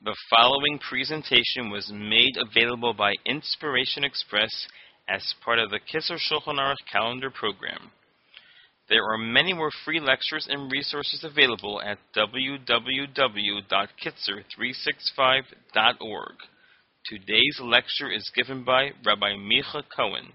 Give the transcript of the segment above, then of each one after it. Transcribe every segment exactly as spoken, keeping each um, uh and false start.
The following presentation was made available by Inspiration Express as part of the Kisser Shulchan Aruch calendar program. There are many more free lectures and resources available at w w w dot kitzer three sixty-five dot org. Today's lecture is given by Rabbi Micha Cohen.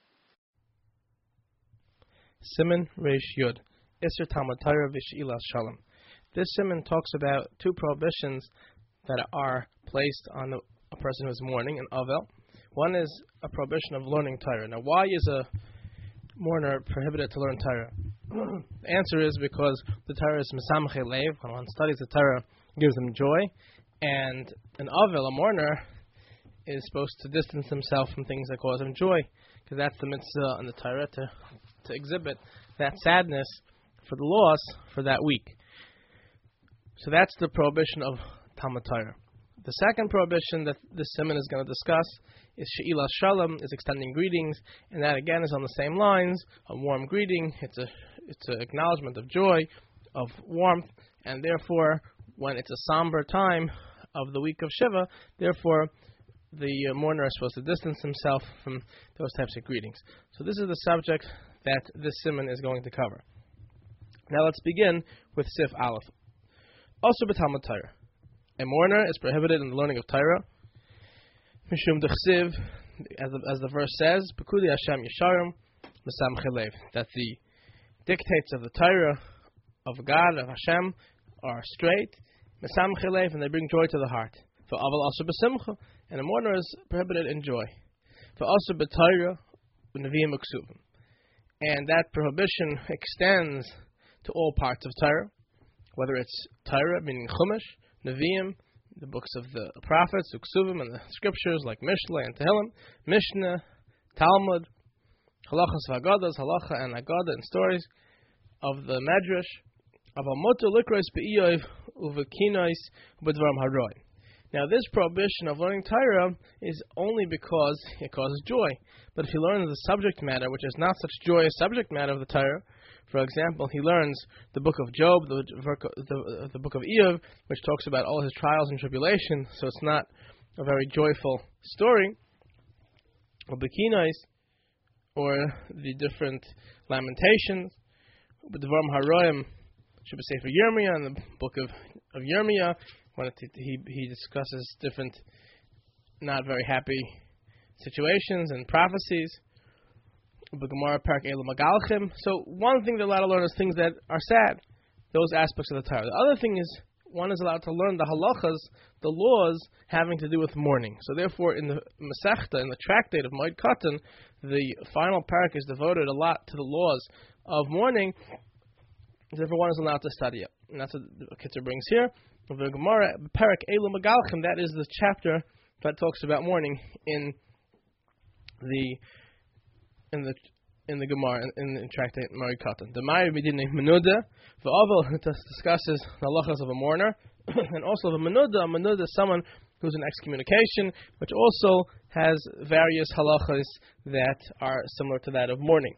Siman Reish Yud, Isser Talmud Torah V'She'ilas Shalom. This siman talks about two prohibitions that are placed on a, a person who is mourning, an Avel. One is a prohibition of learning Torah. Now, why is a mourner prohibited to learn Torah? The answer is because the Torah is Mesamchei Leiv. When one studies the Torah, it gives them joy. And an Avel, a mourner, is supposed to distance himself from things that cause him joy, because that's the mitzvah in the Torah, to, to exhibit that sadness for the loss for that week. So that's the prohibition of Talmud Torah. The second prohibition that this siman is going to discuss is She'ilas Shalom, is extending greetings, and that again is on the same lines. A warm greeting, it's a it's an acknowledgement of joy, of warmth, and therefore, when it's a somber time of the week of Shiva, therefore the uh, mourner is supposed to distance himself from those types of greetings. So this is the subject that this siman is going to cover. Now let's begin with Sif Aleph. Also b'Talmud Torah, a mourner is prohibited in the learning of Torah. Mishum d'chsiv, as the, as the verse says, Pekudi Hashem Yesharim Mesamchei Leiv, that the dictates of the Torah of God, of Hashem, are straight, Mesamchei Leiv, and they bring joy to the heart. For Aval also b'Simcha, and a mourner is prohibited in joy. For also b'Torah Nevi'im Uksuvim, and that prohibition extends to all parts of Torah, whether it's Torah, meaning Chumash, Nevi'im, the books of the prophets, Uksuvim, and the scriptures like Mishlei and Tehillim, Mishnah, Talmud, Halachas v'Agadas, Halacha and Agada, and stories of the Medrash, of Amotu Likros be'Iyov uvekinois b'dvarim haroi. Now this prohibition of learning Torah is only because it causes joy. But if he learns the subject matter, which is not such joyous subject matter of the Torah, for example, he learns the book of Job, the, the, the book of Eov, which talks about all his trials and tribulations, so it's not a very joyful story, or Bekinos, or the different lamentations, but the Dvarim Haroim, should be safe for Yirmiyah, in the book of, of Yirmiyah, when it, he, he discusses different not very happy situations and prophecies. So one thing they're allowed to learn is things that are sad, those aspects of the Torah. The other thing is one is allowed to learn the halachas, the laws having to do with mourning. So therefore, in the Masechta, in the tractate of Moed Katan, the final parak is devoted a lot to the laws of mourning. Therefore, one is allowed to study it, and that's what the Kitzur brings here. The Gemara parak Elu Magalchim, that is the chapter that talks about mourning in the in the in the Gemara in, in the tractate Moed Katan. The Ma'ir Medina Menuda, the Avel discusses the halachas of a mourner, and also the Menuda. A Menuda is someone who's in excommunication, which also has various halachas that are similar to that of mourning.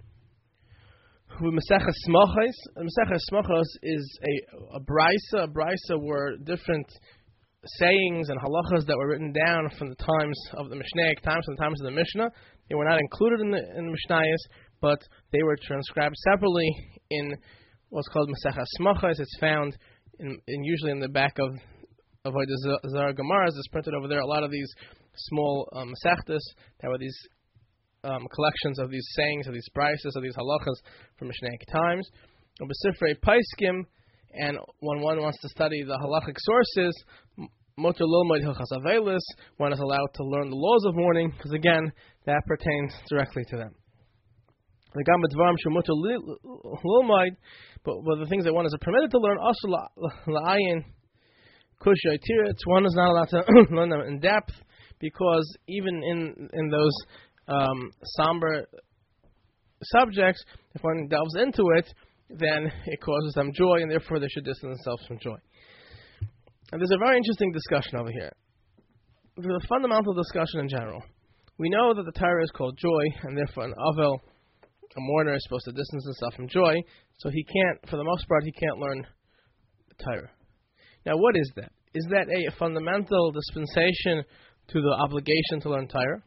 Mesechas Smachos, Mesechas Smachos is a a brisa. A brisa were different sayings and halachas that were written down from the times of the Mishnaic times, from the times of the Mishnah. They were not included in the, in the Mishnayos, but they were transcribed separately in what's called Mesechas Smachos. It's found in, in usually in the back of of the Zohar Gemaras. It's printed over there. A lot of these small um, Masechtas, there were these um, collections of these sayings, of these brises, of these halachas from Mishnaic times. B'Sifrei Paiskim, and when one wants to study the halachic sources, Motor Lilmod Hilchas Avelis, one is allowed to learn the laws of mourning, because again, that pertains directly to them. The Gam B'Dvarim Shemutar Lilmod, but the things that one is permitted to learn, also La'ayin Kushay Tiritz, one is not allowed to learn them in depth, because even in in those um, somber subjects, if one delves into it, then it causes them joy, and therefore they should distance themselves from joy. And there's a very interesting discussion over here. There's a fundamental discussion in general. We know that the Torah is called joy, and therefore an Avel, a mourner, is supposed to distance himself from joy, so he can't, for the most part, he can't learn the Torah. Now, what is that? is that a fundamental dispensation to the obligation to learn Torah?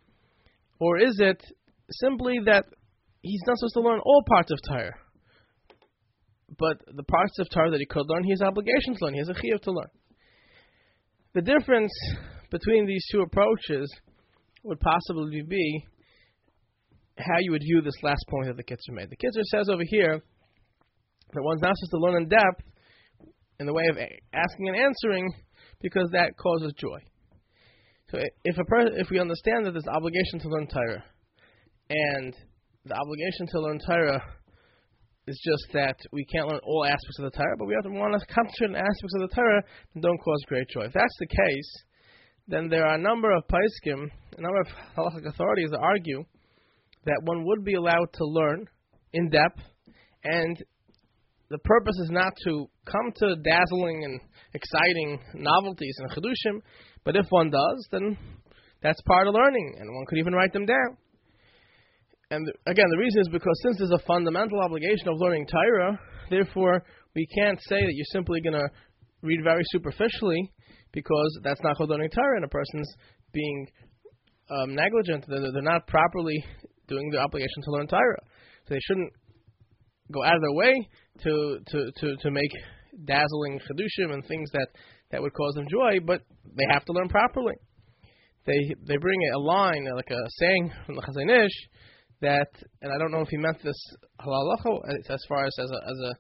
Or is it simply that he's not supposed to learn all parts of Torah, but the parts of Torah that he could learn, he has obligation to learn, he has a chiyuv to learn? The difference between these two approaches would possibly be how you would view this last point that the Kitzur made. The Kitzur says over here that one's not supposed to learn in depth in the way of asking and answering because that causes joy. So if a per- if we understand that there's obligation to learn Torah, and the obligation to learn Torah is just that we can't learn all aspects of the Torah, but we have to want to concentrate on aspects of the Torah that don't cause great joy. If that's the case, then there are a number of poskim, a number of halachic authorities that argue that one would be allowed to learn in depth, and the purpose is not to come to dazzling and exciting novelties and chidushim, but if one does, then that's part of learning, and one could even write them down. And the, again, the reason is because since there's a fundamental obligation of learning Torah, therefore we can't say that you're simply going to read very superficially, because that's not called learning Torah, and a person's being um, negligent. They're, they're not properly doing the obligation to learn Torah. So they shouldn't go out of their way to to, to, to make dazzling chidushim and things that, that would cause them joy, but they have to learn properly. They they bring a line, like a saying from the Chazon Ish, that, and I don't know if he meant this halacha as far as as a as a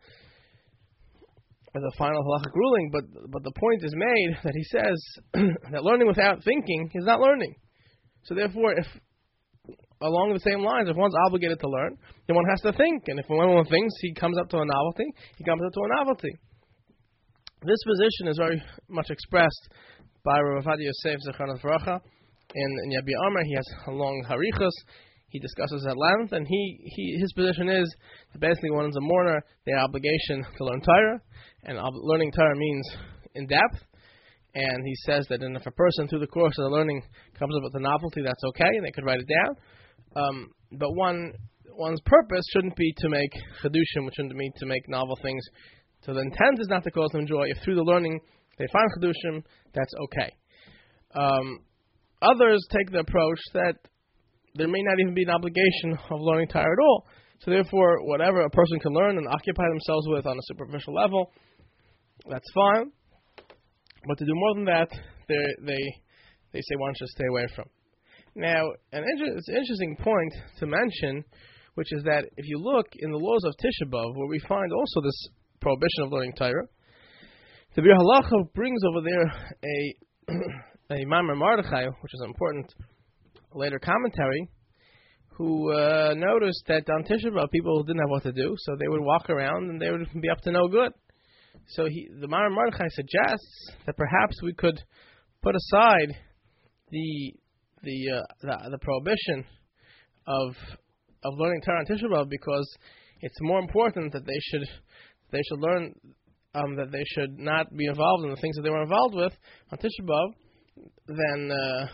as a final halachic ruling, but but the point is made that he says that learning without thinking is not learning. So therefore, if along the same lines, if one's obligated to learn, then one has to think, and if one thinks, he comes up to a novelty, he comes up to a novelty. This position is very much expressed by Rav Ovadia Yosef Zechron V'Racha in, in Yabi Amar. He has a long harichos. He discusses at length, and he, he his position is that basically when one's a mourner, they have obligation to learn Torah, and ob- learning Torah means in depth. And he says that if a person through the course of the learning comes up with a novelty, that's okay, and they could write it down. Um, but one one's purpose shouldn't be to make chedushim, which shouldn't be to make novel things. So the intent is not to cause them joy. If through the learning they find chedushim, that's okay. Um, others take the approach that there may not even be an obligation of learning Torah at all. So therefore, whatever a person can learn and occupy themselves with on a superficial level, that's fine. But to do more than that, they they they say one should stay away from. Now, an inter- it's an interesting point to mention, which is that if you look in the laws of Tisha B'Av, where we find also this prohibition of learning Torah, the Bir Halacha brings over there a a Maamar Mordechai, which is an important later commentary, who uh, noticed that on Tisha B'Av people didn't have what to do, so they would walk around and they would be up to no good. So he, the Maamar Mordechai suggests that perhaps we could put aside the the uh, the, the prohibition of of learning Torah on Tisha B'Av, because it's more important that they should they should learn um, that they should not be involved in the things that they were involved with on Tisha B'Av than uh,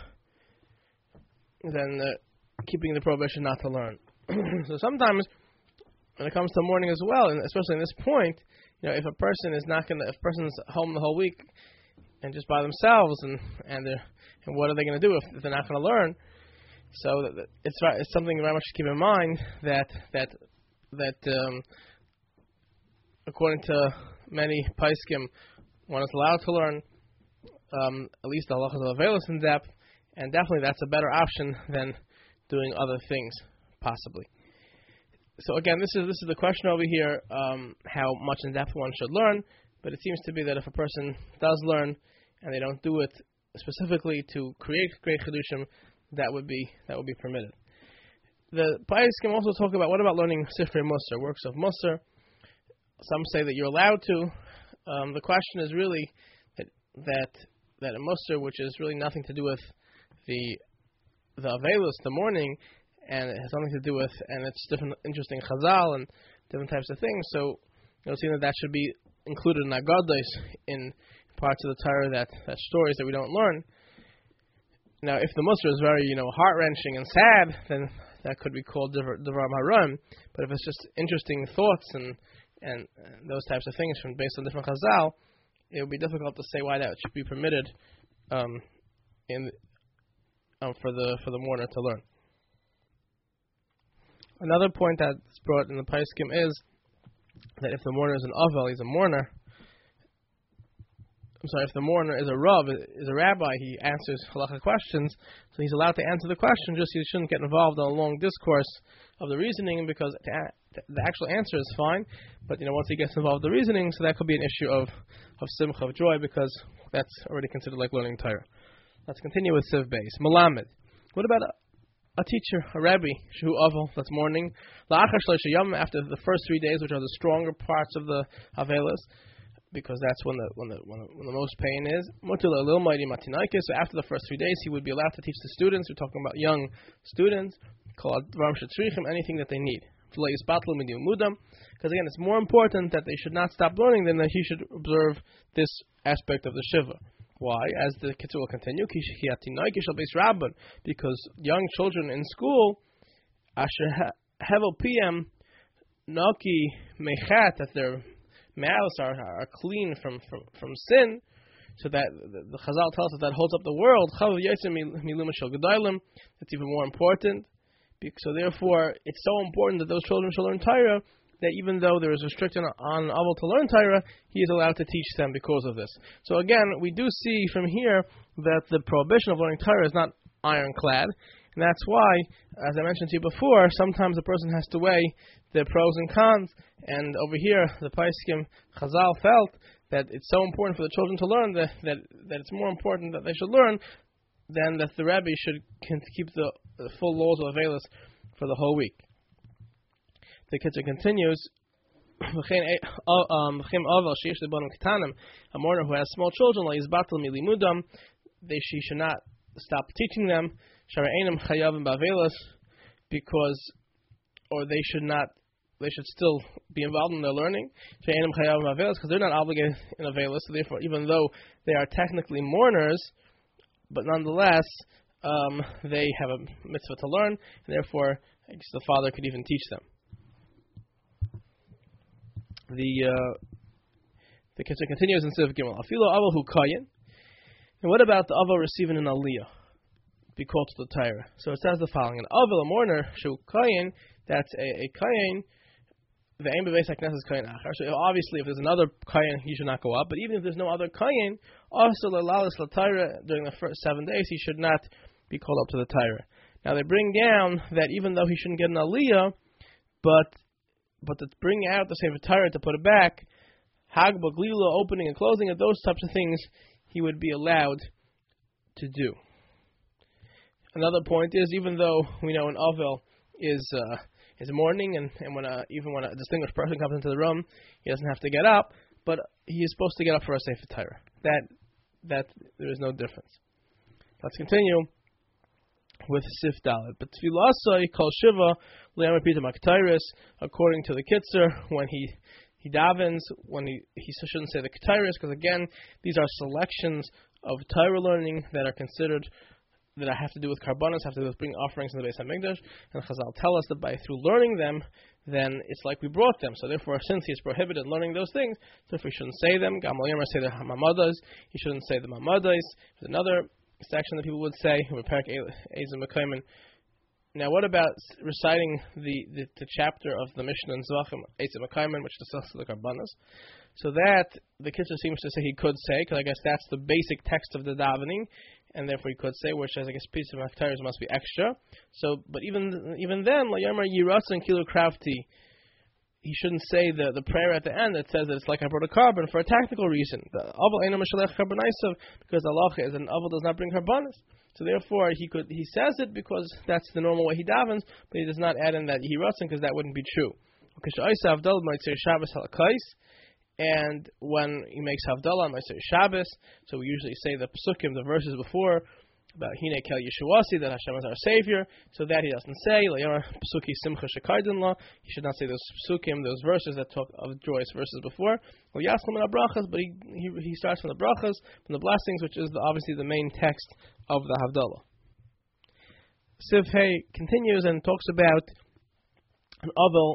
than uh, keeping the prohibition not to learn. So sometimes when it comes to mourning as well, and especially in this point, you know, if a person is not going to, if a person's home the whole week and just by themselves, and and they're, and what are they going to do if, if they're not going to learn? So that, that it's it's something very much to keep in mind that that that um, according to many poskim, one is allowed to learn um, at least the halachas of Avelos in depth, and definitely that's a better option than doing other things possibly. So again, this is this is the question over here: um, how much in depth one should learn. But it seems to be that if a person does learn and they don't do it specifically to create great chedushim, that would be that would be permitted. The Pais can also talk about what about learning Sifrei Musar, works of Musar. Some say that you're allowed to. Um, the question is really that that that a Musar, which is really nothing to do with the the Avelos, the mourning, and it has something to do with, and it's different, interesting Chazal and different types of things. So you'll see that that should be included in Agados, in parts of the Torah that, that stories that we don't learn. Now, if the Musar is very, you know, heart-wrenching and sad, then that could be called Devar Haram. But if it's just interesting thoughts and, and and those types of things from based on different Chazal, it would be difficult to say why that should be permitted um, in um, for the for the mourner to learn. Another point that's brought in the Paiskim is that if the mourner is an avel, he's a mourner. I'm sorry, if the mourner is a rav, is a rabbi, he answers halakha questions, so he's allowed to answer the question. Just he shouldn't get involved in a long discourse of the reasoning, because the actual answer is fine, but you know once he gets involved in the reasoning, so that could be an issue of of simcha, of joy, because that's already considered like learning Torah. Let's continue with Siv Beis. Malamed. What about a, a teacher, a rabbi, Shehu Aval, that's mourning, La'achar Shloisha Yom, after the first three days, which are the stronger parts of the Avelas, because that's when the when the when the, when the most pain is. Mutila Lil Mighty Matinaikis. So after the first three days, he would be allowed to teach the students. We're talking about young students, called Dvarim Shetzrichim, anything that they need. Because again, it's more important that they should not stop learning than that he should observe this aspect of the Shiva. Why? As the Kitzur will continue, because young children in school, hevel pm naki mechat, that their mouths are, are clean from, from, from sin, so that the, the Chazal tells us that holds up the world. That's even more important. So therefore, it's so important that those children should learn Torah, that even though there is restriction on Aval to learn Torah, he is allowed to teach them because of this. So again, we do see from here that the prohibition of learning Torah is not ironclad, and that's why, as I mentioned to you before, sometimes a person has to weigh the pros and cons, and over here, the Paiskim Chazal felt that it's so important for the children to learn that, that, that it's more important that they should learn than that the Rebbe should keep the, the full laws of Avelis for the whole week. The Kitzur continues, a mourner who has small children, they, she should not stop teaching them, because, or they should not, they should still be involved in their learning, because they're not obligated in Avelis, so therefore, even though they are technically mourners, but nonetheless, um, they have a mitzvah to learn, and therefore, I guess the father could even teach them. The uh, the Kitzur continues in Siv Gimel. Afilo Aval hu kayin. And what about the Aval receiving an aliyah? Be called to the Torah. So it says the following: an Aval, a mourner, shu kayin. That's a, a kayin. The aim of Beis HaKnesses is kayin achar. So obviously, if there's another kayin, he should not go up. But even if there's no other kayin, also lalalis la Torah during the first seven days, he should not be called up to the Torah. Now they bring down that even though he shouldn't get an aliyah, but But to bring out the Sefer Torah, to put it back, Hagba, Glila, opening and closing it, those types of things, he would be allowed to do. Another point is, even though we know an Avel is uh, is mourning, and, and when a, even when a distinguished person comes into the room, he doesn't have to get up, but he is supposed to get up for a Sefer Torah. That, that, there is no difference. Let's continue with Sif Dalet. But Tfilasai Kol Shiva Le'am Pita Maktaris, according to the Kitzur, when he he davens, when he he shouldn't say the Ketairis, because again, these are selections of Torah learning that are considered, that have to do with karbanos, have to do with bringing offerings in the Beis HaMikdash, and Chazal tell us that by through learning them, then it's like we brought them. So therefore, since he is prohibited learning those things, so if we shouldn't say them, Gamal Yomer say the Mamadas, he shouldn't say the Mamadas. There's another section that people would say, now what about reciting the, the, the chapter of the Mishnah in Zvachim, Eitzim Makaiman, which discusses the Karbanas? So that, the Kitzur seems to say he could say, because I guess that's the basic text of the davening, and therefore he could say, which says, I guess, piece of Maktaris must be extra. So, but even even then, Layamar Yiratsan Kilo Krafti, he shouldn't say the, the prayer at the end that says that it's like I brought a carbon for a technical reason. The Aval Eino Meshalech Karbanaisav, because Allah is an Aval does not bring karbanas. So therefore he could he says it because that's the normal way he davens, but he does not add in that Yiratzin, because that wouldn't be true. And when he makes Havdalah on Meiser Shabbos, so we usually say the Pesukim, the verses before, about Hine Kel Yeshuasi, that Hashem is our Savior, so that he doesn't say, Pesuki Simcha Shekardin La, he should not say those Pesukim, those verses that talk of joyous verses before, but he, he, he starts from the Brachas, from the blessings, which is the, obviously the main text of the Havdalah. Siv Hey continues and talks about an Avel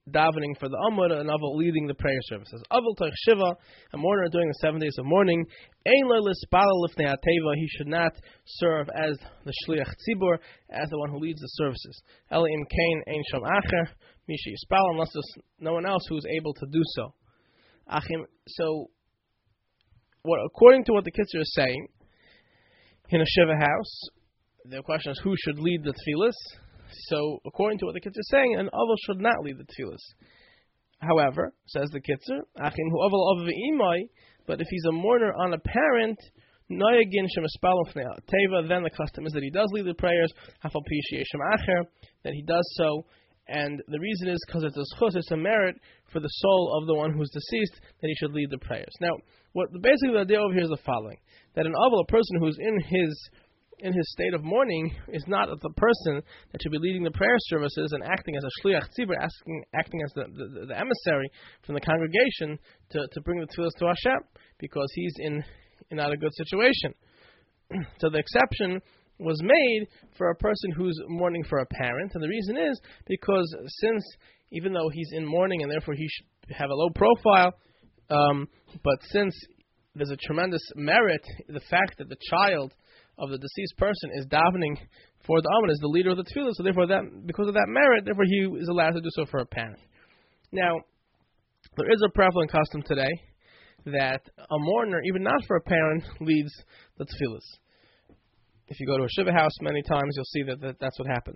davening for the Amud, an Aval leading the prayer services. Aval Toich Shiva, a mourner during the seven days of mourning, Ein Lo Lispalel Lifnei HaTeva, he should not serve as the Shliach Tzibur, as the one who leads the services. Eli Im Kain Ein Shom Acher, Misha Yispal, unless there's no one else who is able to do so. Achim, so, what according to what the Kitzur is saying, in a Shiva house, the question is who should lead the tefillas. So, according to what the Kitzur is saying, an Aval should not lead the tefillas. However, says the Kitzur, Achim hu Aval Aval V'imai, but if he's a mourner on a parent, Noyagin Shemaspalum Fnei Teva, then the custom is that he does lead the prayers, Hafal Pi Sheyeshem Acher, that he does so. And the reason is because it's a schus, it's a merit for the soul of the one who's deceased that he should lead the prayers. Now, what basically the idea over here is the following: that an aval, a person who's in his in his state of mourning, is not the person that should be leading the prayer services and acting as a shliach tzibur, acting acting as the, the, the emissary from the congregation to, to bring the tefillas to Hashem, because he's in, in not a good situation. So the exception was made for a person who's mourning for a parent, and the reason is because since, even though he's in mourning and therefore he should have a low profile, um, but since there's a tremendous merit, the fact that the child of the deceased person is davening for the Amud, is the leader of the tefillah, so therefore that, because of that merit, therefore he is allowed to do so for a parent. Now, there is a prevalent custom today that a mourner, even not for a parent, leads the tefillahs. If you go to a Shiva house many times, you'll see that, that that's what happens.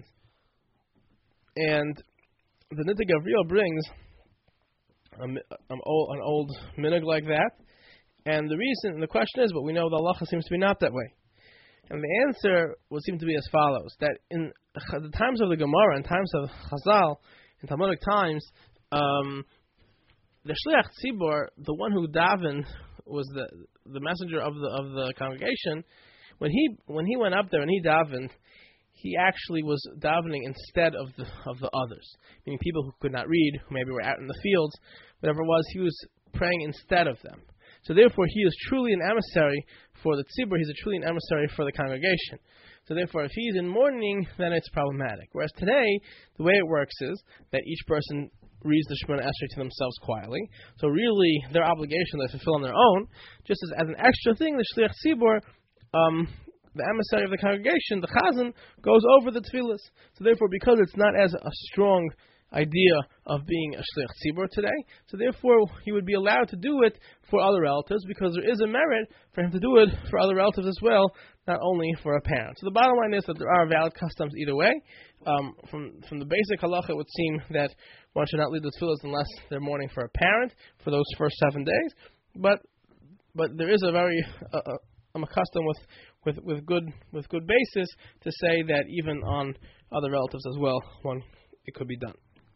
And the Nitei Gavriel brings a, an old, an old minhag like that. And the reason, and the question is, but we know the halacha seems to be not that way. And the answer would seem to be as follows: that in the times of the Gemara, in times of Chazal, in Talmudic times, um, the Shliach Tzibur, the one who davened, was the the messenger of the of the congregation. When he when he went up there and he davened, he actually was davening instead of the of the others, meaning people who could not read, who maybe were out in the fields, whatever it was, he was praying instead of them. So therefore, he is truly an emissary for the tzibur. He's a truly an emissary for the congregation. So therefore, if he's in mourning, then it's problematic. Whereas today, the way it works is that each person reads the Shemona Esrei to themselves quietly. So really, their obligation they fulfill on their own. Just as, as an extra thing, the Shliach Tzibur, um, the emissary of the congregation, the Chazan, goes over the tefillas. So therefore, because it's not as a strong idea of being a Shliach Tzibur today, so therefore he would be allowed to do it for other relatives, because there is a merit for him to do it for other relatives as well, not only for a parent. So the bottom line is that there are valid customs either way. Um, from from the basic halacha, it would seem that one should not lead the tefillas unless they're mourning for a parent for those first seven days. But but there is a very uh, uh, I'm accustomed with, with, with good with good basis to say that even on other relatives as well, one it could be done.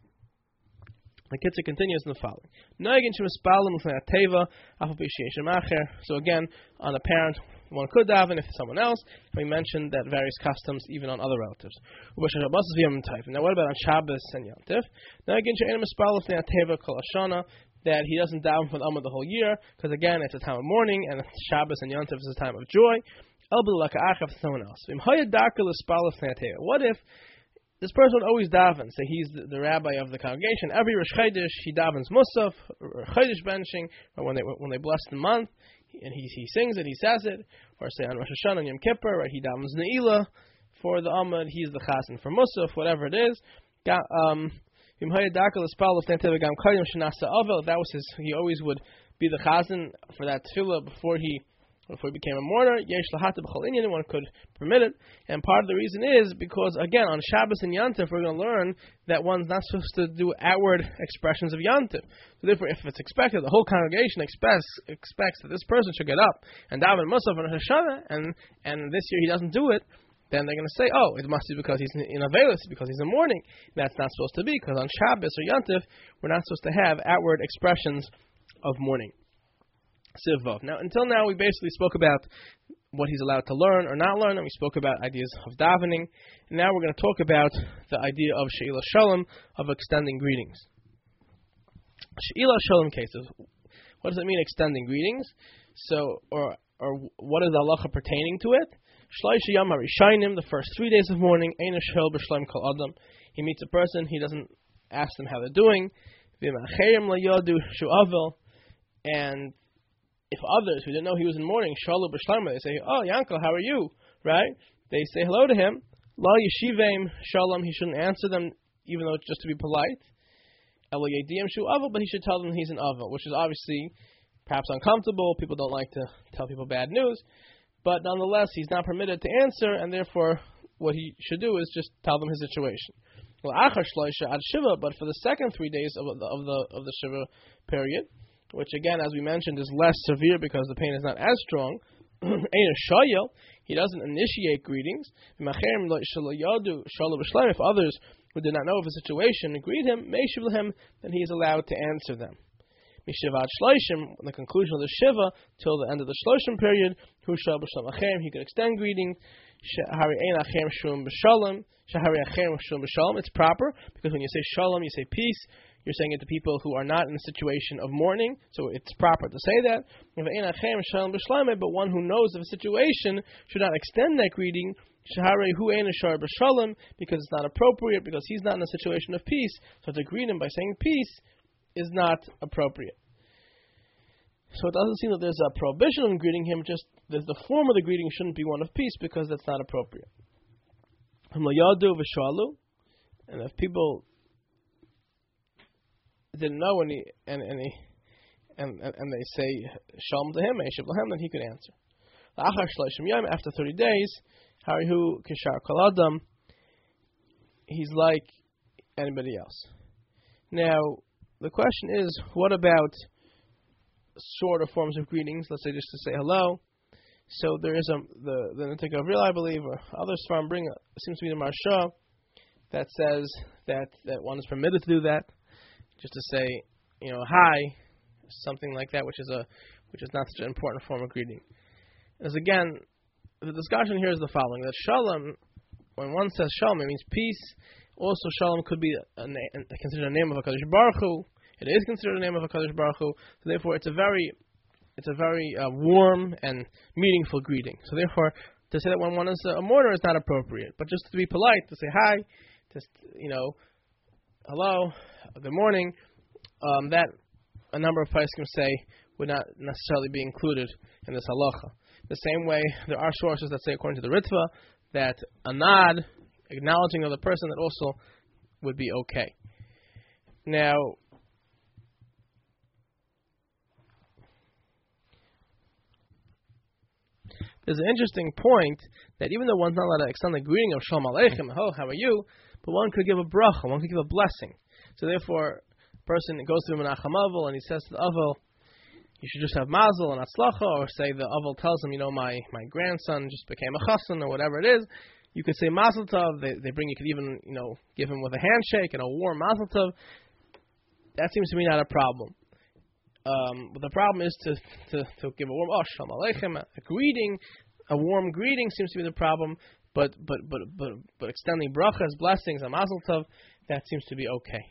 The Kitzur continues in the following. So again, on a parent, one could daven if it's someone else. We mentioned that various customs even on other relatives. Now what about on Shabbos and Yom Tif? That he doesn't daven for the Amud the whole year, because again, it's a time of mourning, and Shabbos and Yom Tif is a time of joy. Someone else. What if this person would always daven? Say he's the, the rabbi of the congregation. Every Rosh Chodesh he davens Musaf, or Chodesh benching, or when they when they bless the month, and he he sings it, he says it. Or say on Rosh Hashanah and Yom Kippur, right? He davens Ne'ilah for the Amud. He's the Chazan for Musaf, whatever it is. Um, if that was his, he always would be the Chazan for that tefillah before he. Before he became a mourner, one could permit it. And part of the reason is because, again, on Shabbos and Yom Tif, we're going to learn that one's not supposed to do outward expressions of Yom Tif. So therefore, if it's expected, the whole congregation expects expects that this person should get up and daven Musaf and Hashanah, and and this year he doesn't do it, then they're going to say, oh, it must be because he's in Avelis, because he's in mourning. That's not supposed to be, because on Shabbos or Yom Tif, we're not supposed to have outward expressions of mourning. Sivvov. Now, until now, we basically spoke about what he's allowed to learn or not learn, and we spoke about ideas of davening. And now we're going to talk about the idea of She'ilah Shalom, of extending greetings. She'ilah Shalom cases. What does it mean, extending greetings? So, or or what is the halacha pertaining to it? Shloisha Yom HaRishayim, the first three days of mourning, Ein Shel B'Shleim Kol Adam. He meets a person, he doesn't ask them how they're doing. And if others who didn't know he was in mourning, Shalom b'Shlomo, they say, "Oh, Yankel, how are you?" Right? They say hello to him. La yeshivim shalom. He shouldn't answer them, even though it's just to be polite. Elo yediyim shu avel, but he should tell them he's an avel, which is obviously perhaps uncomfortable. People don't like to tell people bad news, but nonetheless, he's not permitted to answer, and therefore, what he should do is just tell them his situation. Well, achar shloisha ad shiva, but for the second three days of the of the of the shiva period, which again, as we mentioned, is less severe because the pain is not as strong. He doesn't initiate greetings. If others who did not know of his situation greet him, then he is allowed to answer them. In the conclusion of the Shiva, till the end of the Shloshim period, he could extend greetings. It's proper, because when you say shalom, you say peace. You're saying it to people who are not in a situation of mourning, so it's proper to say that. But one who knows of a situation should not extend that greeting, because it's not appropriate, because he's not in a situation of peace. So to greet him by saying peace is not appropriate. So it doesn't seem that there's a prohibition on greeting him, just there's the form of the greeting shouldn't be one of peace, because that's not appropriate. And if people didn't know and he, and and, he, and, and and they say shalom to him, then he could answer. After thirty days, harihu kishar kol adam, he's like anybody else. Now the question is, what about shorter forms of greetings? Let's say just to say hello. So there is a the the Nitei Gavril, I believe, or others from bring a, seems to be the Marsha that says that that one is permitted to do that. Just to say, you know, hi, something like that, which is a, which is not such an important form of greeting. As again, the discussion here is the following: that shalom, when one says shalom, it means peace. Also, shalom could be a, a, a, considered a name of a Kadosh Baruch Hu. It is considered a name of a Kadosh Baruch Hu. So therefore, it's a very, it's a very uh, warm and meaningful greeting. So therefore, to say that when one is a mourner is not appropriate, but just to be polite, to say hi, just you know, hello. Good morning, um, that a number of poskim say would not necessarily be included in this halacha. The same way, there are sources that say, according to the Ritva, that a nod, acknowledging of the person, that also would be okay. Now, there's an interesting point that even though one's not allowed to extend the greeting of Shalom Aleichem, oh, how are you? But one could give a bracha, one could give a blessing. So therefore, a person goes to the Menachem Avel and he says to the Avel, you should just have mazel and atzlacha, or say the Avel tells him, you know, my, my grandson just became a chassan, or whatever it is. You could say mazel tov. They, they bring, you could even, you know, give him with a handshake and a warm mazel tov. That seems to me not a problem. Um, but the problem is to, to, to give a warm, oh, shalom aleichem, a greeting, a warm greeting seems to be the problem. But but but but but extending brachas, blessings, and mazel tov, that seems to be okay.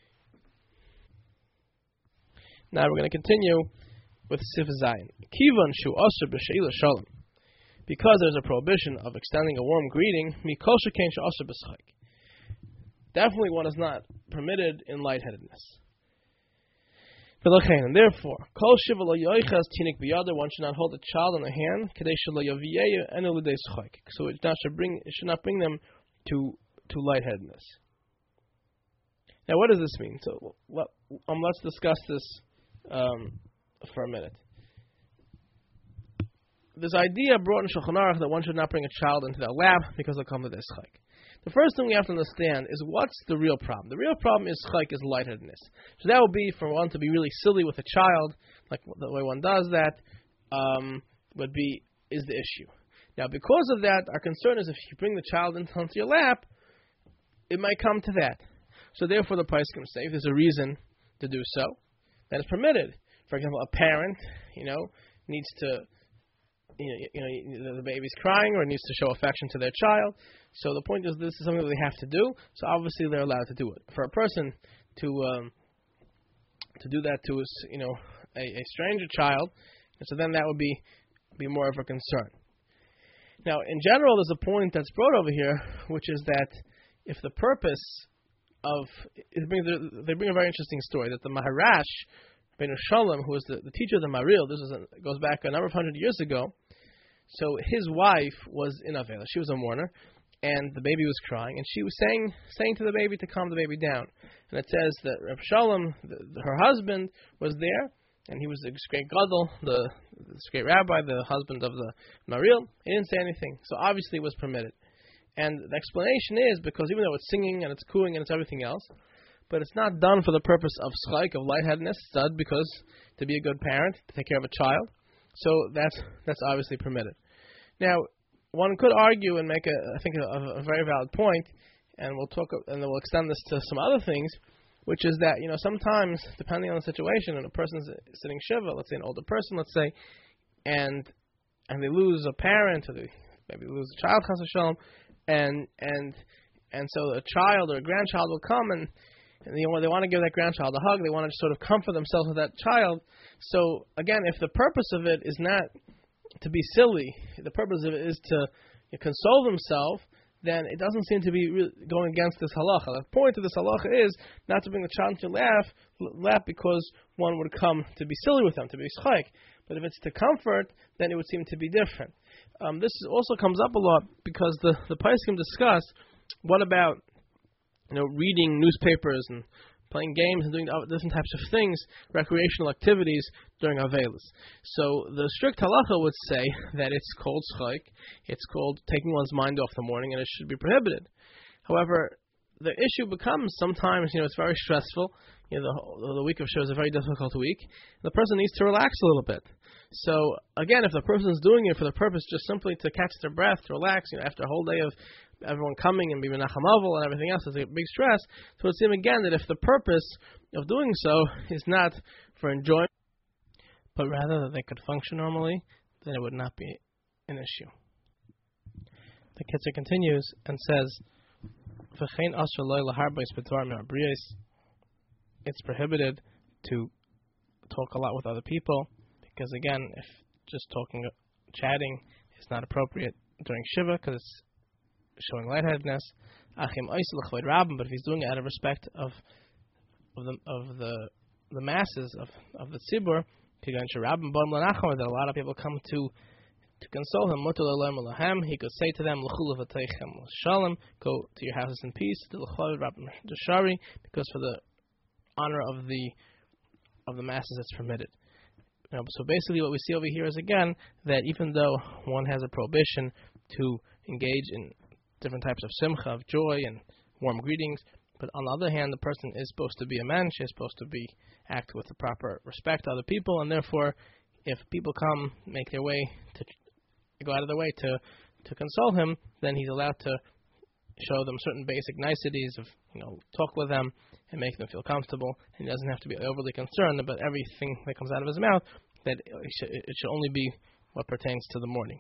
Now we're going to continue with Sif Zayin. Kivan shu asur b'sheila shalom. Because there's a prohibition of extending a warm greeting, mikol shekain shu asur b'schak. Definitely one is not permitted in lightheadedness. And therefore, kol shiva lo yoichas tinik biyada, one should not hold a child in the hand, kadei shelo yaviyeyu enu l'dei schak. So it should bring, it should not bring them to to lightheadedness. Now, what does this mean? So, let, um, let's discuss this um, for a minute. This idea brought in Shulchan Aruch that one should not bring a child into their lap because they'll come to this chayk. The first thing we have to understand is what's the real problem. The real problem is chayk, is lightheadedness. So that would be for one to be really silly with a child, like the way one does that, um, would be, is the issue. Now, because of that, our concern is if you bring the child into onto your lap, it might come to that. So therefore, the poskim say if there's a reason to do so, then it's permitted. For example, a parent, you know, needs to, you know, you know, the baby's crying or needs to show affection to their child. So the point is, this is something that they have to do. So obviously, they're allowed to do it. For a person to um, to do that to, you know, a, a stranger child, and so then that would be be more of a concern. Now, in general, there's a point that's brought over here, which is that if the purpose of it brings, they bring a very interesting story that the Maharash Ben Shalom, who was the, the teacher of the Maril, this was a, goes back a number of hundred years ago. So his wife was in Avela. She was a mourner, and the baby was crying, and she was saying saying to the baby to calm the baby down. And it says that Reb Shalom, the, the, her husband, was there, and he was the great gadol, the this great rabbi, the husband of the Maril. He didn't say anything, so obviously it was permitted. And the explanation is because even though it's singing and it's cooing and it's everything else, but it's not done for the purpose of schleik, of lightheadedness. It's done because to be a good parent, to take care of a child. So that's that's obviously permitted. Now, one could argue and make a, I think, a, a very valid point, and we'll talk, and then we'll extend this to some other things, which is that, you know, sometimes, depending on the situation, when a person's sitting shiva, let's say an older person, let's say, and and they lose a parent, or they maybe lose a child, chas v'shalom, and and and so a child or a grandchild will come and. And you know, they want to give that grandchild a hug. They want to sort of comfort themselves with that child. So, again, if the purpose of it is not to be silly, the purpose of it is to you know, console themselves, then it doesn't seem to be really going against this halacha. The point of this halacha is not to bring the child to laugh, laugh because one would come to be silly with them, to be schleik. But if it's to comfort, then it would seem to be different. Um, this also comes up a lot because the, the Paiskim discuss what about you know, reading newspapers and playing games and doing different types of things, recreational activities during Avelis. So the strict halacha would say that it's called schleik, it's called taking one's mind off the morning, and it should be prohibited. However, the issue becomes sometimes, you know, it's very stressful. You know, the, the week of Shiva is a very difficult week. The person needs to relax a little bit. So again, if the person is doing it for the purpose just simply to catch their breath, to relax, you know, after a whole day of everyone coming and being menachem avol and everything else is a big stress, so it would seem again that if the purpose of doing so is not for enjoyment, but rather that they could function normally, then it would not be an issue. The Kitzur continues and says, it's prohibited to talk a lot with other people, because again, if just talking, chatting is not appropriate during Shiva, because it's showing lightheadedness. But if he's doing it out of respect of of the of the the masses of of the tzibur, that a lot of people come to to console him. He could say to them, go to your houses in peace, because for the honor of the of the masses it's permitted. You know, so basically what we see over here is again that even though one has a prohibition to engage in different types of simcha, of joy and warm greetings, but on the other hand, the person is supposed to be a man, she's supposed to be act with the proper respect to other people, and therefore, if people come, make their way to go out of their way to to console him, then he's allowed to show them certain basic niceties of, you know, talk with them and make them feel comfortable, and he doesn't have to be overly concerned about everything that comes out of his mouth, that it should, it should only be what pertains to the morning.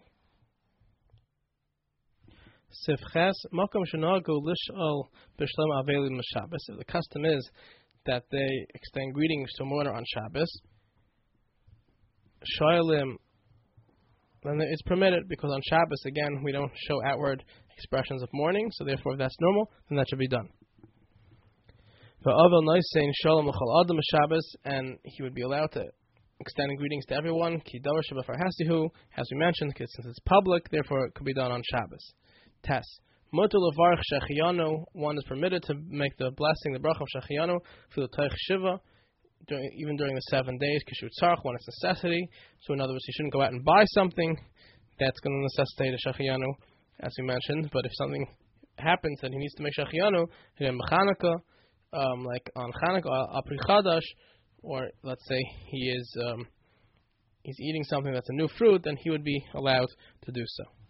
Sifches makom shenagu lishol b'shlom avelim Shabbos. If the custom is that they extend greetings to a mourner on Shabbos, shoyalim, then it's permitted, because on Shabbos again we don't show outward expressions of mourning, so therefore if that's normal, then that should be done. Va'avel noisein shalom l'chol adam Shabbos, and he would be allowed to extend greetings to everyone. Ki davar shebafar hasihu, as we mentioned, since it's public, therefore it could be done on Shabbos. Tess. Mutar levarach shechianu, one is permitted to make the blessing, the bracha of shechianu, for the Teich Shiva, during, even during the seven days, kishut tzarch, when it's necessity. So in other words, he shouldn't go out and buy something that's going to necessitate a shechianu, as we mentioned. But if something happens that he needs to make shechianu, again, Chanukah, um, like on Chanukah, Apri Chadash, or let's say he is um, he's eating something that's a new fruit, then he would be allowed to do so.